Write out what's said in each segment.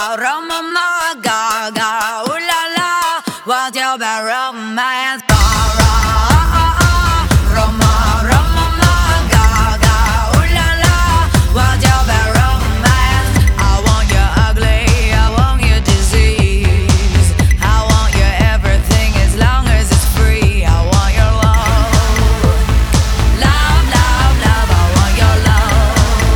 Roma, gaga, ooh la la, what's your bad romance? Roma, Roma, gaga, ooh la la, what's your bad romance? I want you ugly, I want you disease, I want you everything as long as it's free. I want your love, love, love, love. I want your love.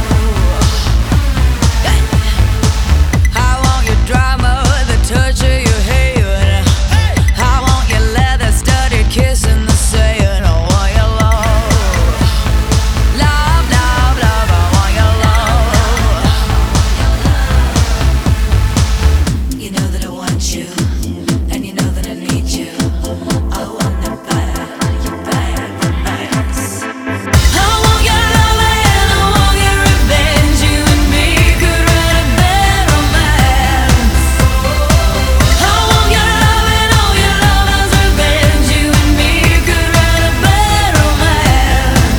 I want your drama, the torture you hate. I want your leather-studded kiss in the sand. I want your love, love, love, love. I want your love. You know that I want you, and you know that I need you. I want that bad romance. I want your love and I want your revenge. You and me could write a bad romance. I want your love and all your lovers' revenge. You and me could write a bad romance.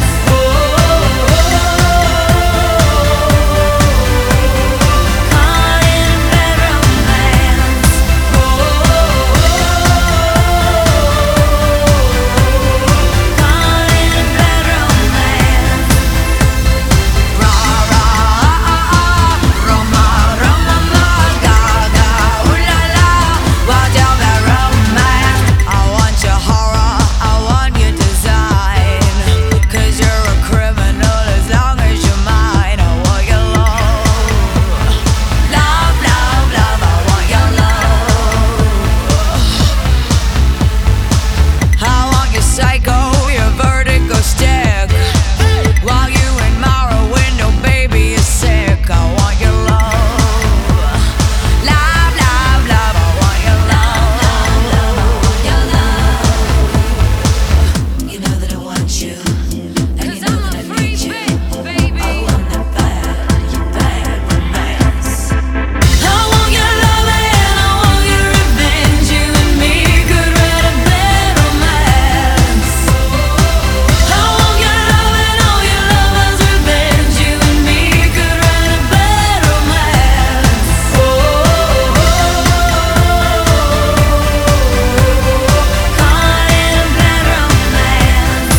Call it a bad romance. Call it a bad romance. Rah rah, Roma, Roma, gaga, ooh la la, what's your bad romance? I want your horror, I want your design, 'cause you're a criminal as long as you're mine. I want your love, love, love, love. I want your love. I want your psycho, your vertigo stick, while you admire a window, baby, you're sick. I want your love, love, love, love. I want your love, your love. You know that I want you, and you know that I need you. I want that bad romance. I want your love and I want your revenge. You and me could write a bad romance. I want your love and all your lovers' revenge. You and me could write a bad romance. Call it a bad romance.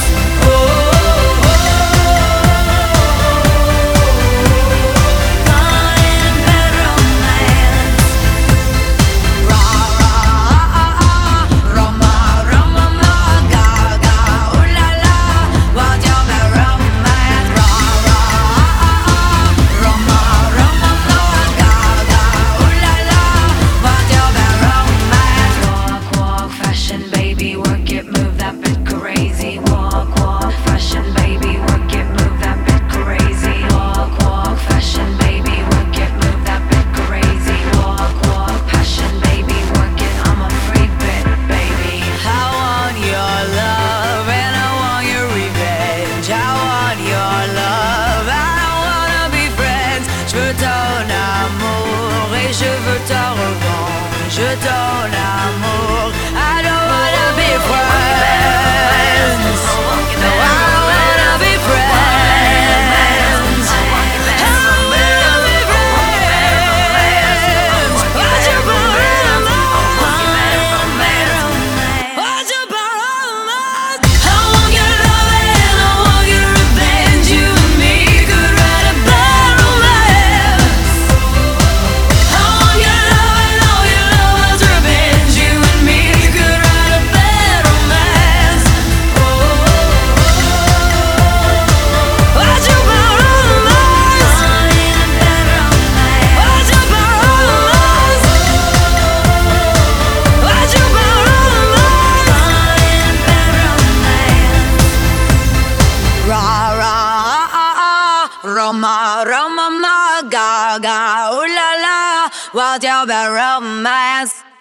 Call it a bad romance. Rah rah, Roma, Roma, gaga, ooh la la, what's your bad romance? Rah rah, Roma, Roma, gaga, ooh la la, what's your bad romance? Walk, walk, fashion, baby, work it, move that bit crazy. Walk, walk, fashion, baby, work it, move that bit crazy. Walk, walk, fashion, baby, work it, move that bit crazy. Walk, walk, passion, baby, work it. I'm a free bit, baby. I want your love and I want your revenge. I want your love, I don't wanna be friends. Je veux ton amour et je veux ta revanche. Je veux ton amour, I don't wanna be friends. No, I don't wanna be friends. I don't wanna be friends. What's your bad romance? What's your bad romance? I want your love and I want your revenge. You and me could write a bad romance. I want your love and all your lovers' revenge. You and me could write a bad romance. What's your bad romance? What's your bad romance? What's your bad romance? Rah rah, Roma, Roma, gaga, ooh la la, what's your bad romance?